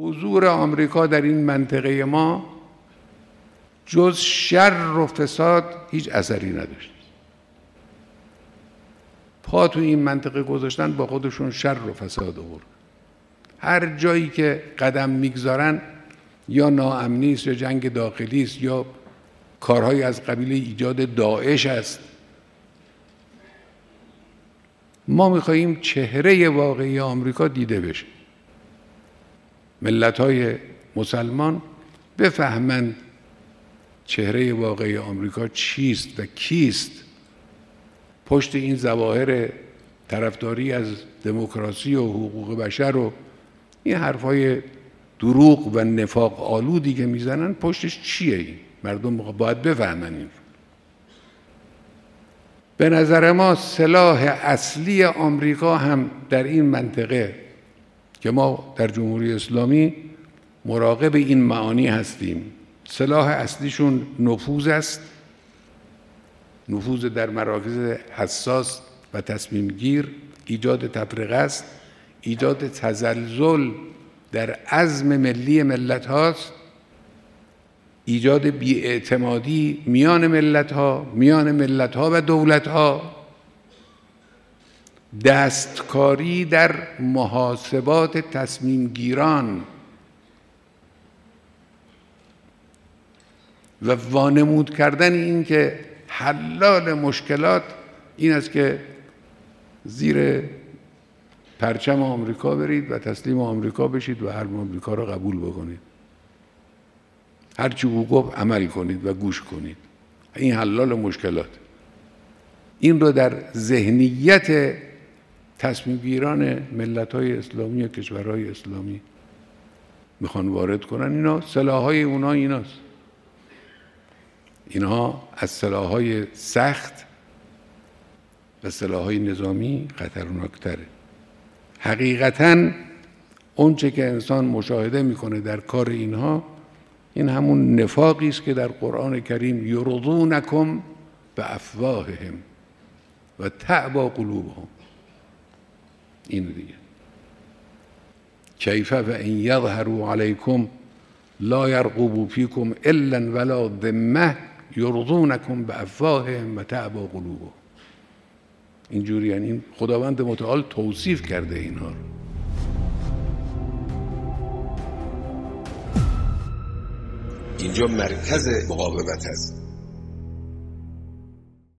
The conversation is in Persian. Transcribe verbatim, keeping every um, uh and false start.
حضور آمریکا در این منطقه ما جز شر و فساد هیچ اثری نداشت. پا تو این منطقه گذاشتن با خودشون شر و فساد آورد. هر جایی که قدم میگذارن یا ناامنی است یا جنگ داخلی است یا کارهای از قبیل ایجاد داعش است. ما میخواییم چهره واقعی آمریکا دیده بشه. ملت‌های مسلمان بفهمند چهره واقعی آمریکا چیست و کیست. پشت این ظواهر طرفداری از دموکراسی و حقوق بشر و این حرفای دروغ و نفاق آلودی که میزنن پشتش چیه؟ این مردم باید بفهمن. این به نظر ما سلاح اصلی آمریکا هم در این منطقه که ما در جمهوری اسلامی مراقب این معانی هستیم، سلاح اصلیشون نفوذ است، نفوذ در مراکز حساس و تصمیم گیر، ایجاد تفرقه است، ایجاد تزلزل در عزم ملی ملت هاست، ایجاد بی‌اعتمادی میان ملت ها، میان ملت ها و دولت ها، دستکاری در محاسبات تصمیم گیران و وانمود کردن این که حلال مشکلات این است که زیر پرچم آمریکا برید و تسلیم آمریکا بشید و حرم آمریکا را قبول بکنید. هر چی او گفت عمل کنید و گوش کنید. این حلال مشکلات. این رو در ذهنیت تصمیم گیران ملت‌های اسلامی و کشورهای اسلامی میخوان وارد کنن. اینا سلاح‌های اونا ایناست. اینها از سلاح‌های سخت و سلاح‌های نظامی خطرناکتره. حقیقتاً اون چه که انسان مشاهده میکنه در کار اینها، این همون نفاقی است که در قرآن کریم یرضونکم بافواههم و تأبی قلوبهم. این دیگه کیف و ان یظهروا علیکم لا یرقبوا فیکم الا ولا ذمه یرضونکم بافواههم و تأبی قلوبهم. اینجوری، یعنی خداوند متعال توصیف کرده اینها رو. اینجا مرکز مقاومت است.